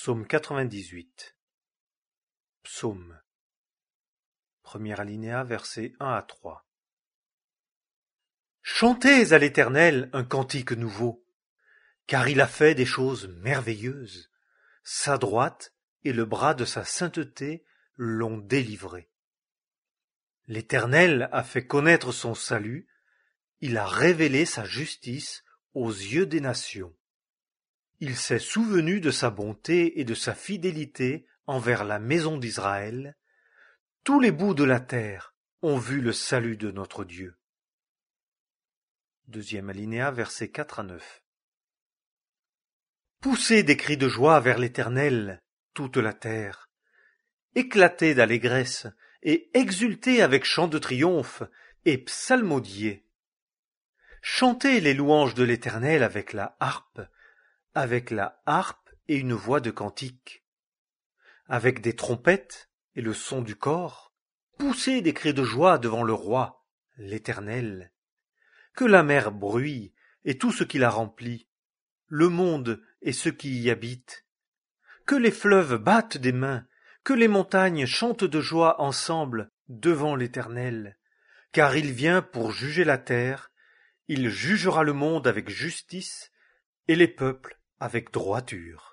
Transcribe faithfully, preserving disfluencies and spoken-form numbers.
Psaume quatre-vingt-dix-huit. Psaume. Premier alinéa, versets un à trois. Chantez à l'Éternel un cantique nouveau, car il a fait des choses merveilleuses. Sa droite et le bras de sa sainteté l'ont délivré. L'Éternel a fait connaître son salut, il a révélé sa justice aux yeux des nations. Il s'est souvenu de sa bonté et de sa fidélité envers la maison d'Israël. Tous les bouts de la terre ont vu le salut de notre Dieu. Deuxième alinéa, versets quatre à neuf. Poussez des cris de joie vers l'Éternel, toute la terre. Éclatez d'allégresse et exultez avec chant de triomphe et psalmodiez. Chantez les louanges de l'Éternel avec la harpe, avec la harpe et une voix de cantique, avec des trompettes et le son du cor. Poussez des cris de joie devant le roi, l'Éternel. Que la mer bruille et tout ce qui la remplit, le monde et ceux qui y habitent. Que les fleuves battent des mains, que les montagnes chantent de joie ensemble devant l'Éternel. Car il vient pour juger la terre, il jugera le monde avec justice et les peuples avec droiture.